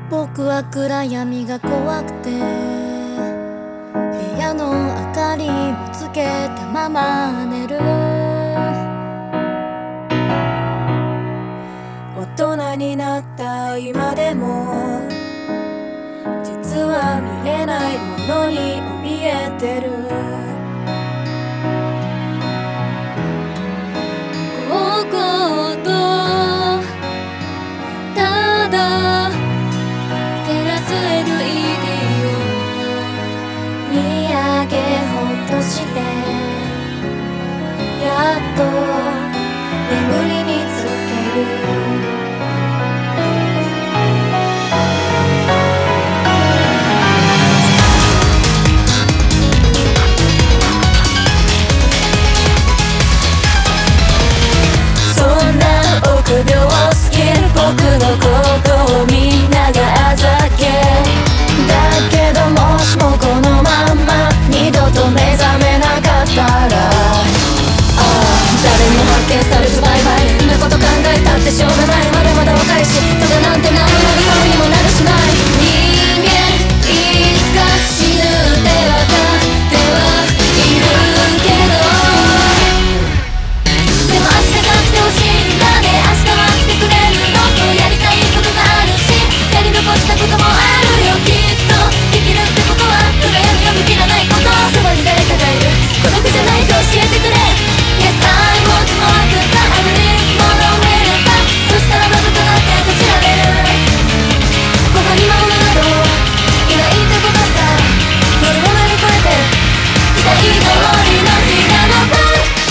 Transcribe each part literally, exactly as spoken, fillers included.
僕は暗闇が怖くて部屋の明かりをつけたまま寝る。 大人になった今でも実は見れないものに怯えてる。 こうこうとただ照らす エルイーディー を見上げほっとしてやっと眠りにつける。臆病すぎる僕のことをみんながあざけだけどもしもこのまんま二度と目覚めなかったらああ誰にも発見されずバイバイんなこと考えたってしょうがないまだまだ若いしただなんてないのに神にもなるしない人間いつか死ぬってわかってはいるけどでも明日が来てほしいんだね。明日は来てくれるのそうやりたいことがあるしやり残したこともあるよきっと生きるってことは暗闇を見切らないことそばに誰かがいる孤独じゃないと教えてくれ Yes I want to walk the I believe tomorrow will come そしたらまぶとなって閉じられるここに魔物などいないってことさ乗るものに越えて期待通りの日なのか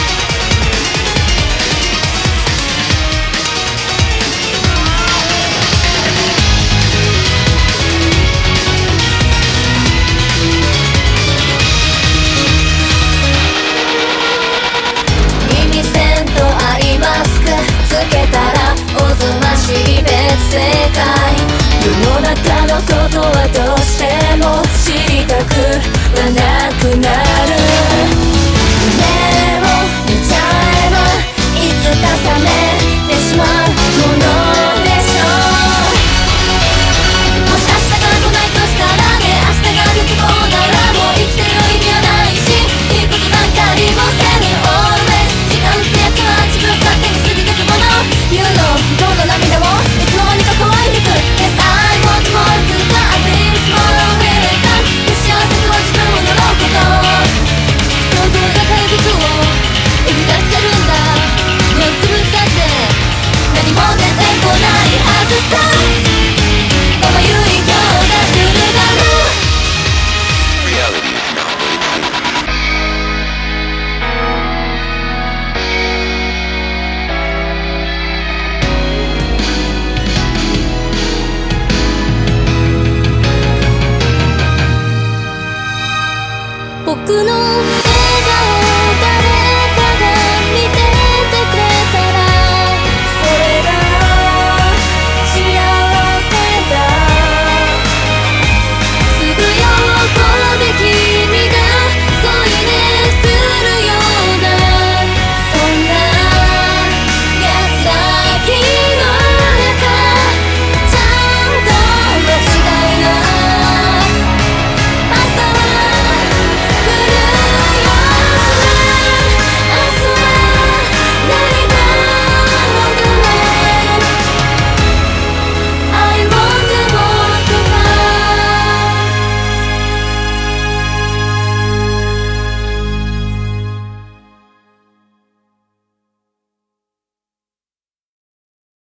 つけたらおぞましい別世界世の中のことはどうしても知りたくはなくなる夢を見ちゃえばいつか覚め